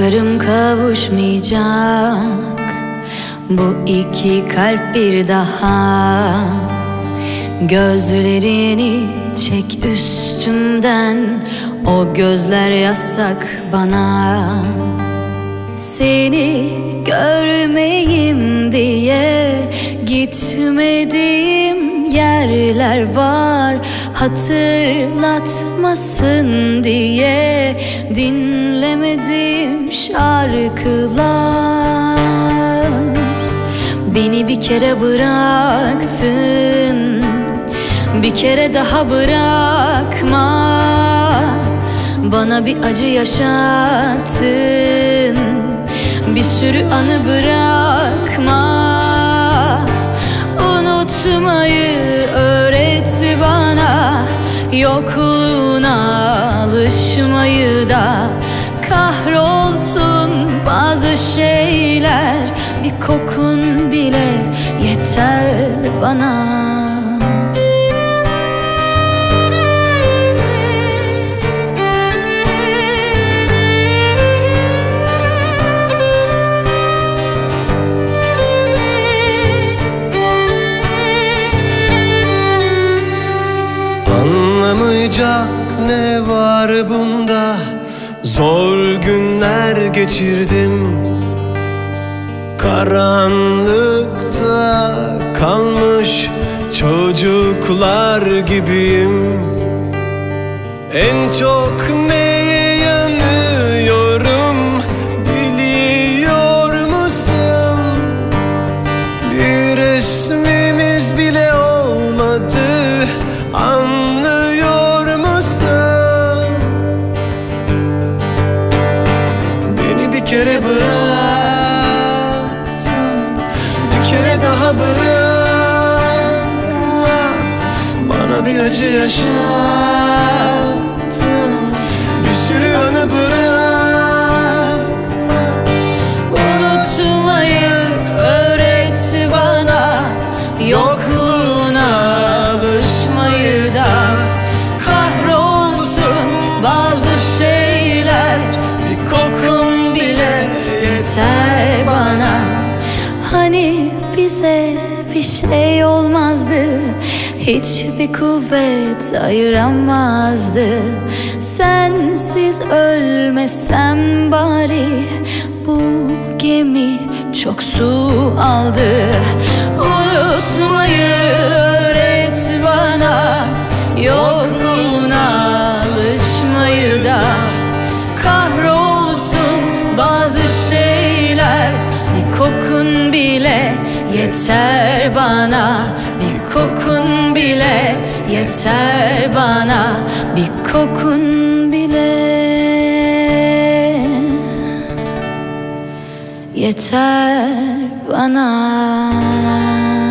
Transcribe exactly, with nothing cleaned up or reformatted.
Korkarım kavuşmayacak bu iki kalp bir daha. Gözlerini çek üstümden, o gözler yasak bana. Seni görmeyeyim diye gitmediğim yerler var. Hatırlatmasın diye dinlemediğim şarkılar. Beni bir kere bıraktın, bir kere daha bırakma. Bana bir acı yaşattın, bir sürü anı bırakma. Unutmayı öğret bana, yokluğuna alışmayı da. Kahrolsun bazı şeyler, bir kokun bile yeter bana. Anlamayacak ne var bunda? Zor günler geçirdim, karanlıkta kalmış çocuklar gibiyim. En çok neye yanıyorum biliyor musun? Bir resmimiz bile olmadı, anlıyor musun? Beni bir kere bıraktın, bir kere daha bırakma. Bana bir acı yaşattın, bir sürü anı bırakma. Unutmayı öğret bana, yokluğuna alışmayı da. Kahrolsun bazı şeyler, bir kokun bile yeter bana. Hani bize bir şey olmazdı, hiçbir kuvvet ayıramazdı. Sensiz ölmesem bari, bu gemi çok su aldı. Unutmayı öğret bana, yokluğuna alışmayı da. Kahrolsun bazı şeyler, bir kokun bile yeter bana. Bir kokun bile yeter bana, bir kokun bile yeter bana.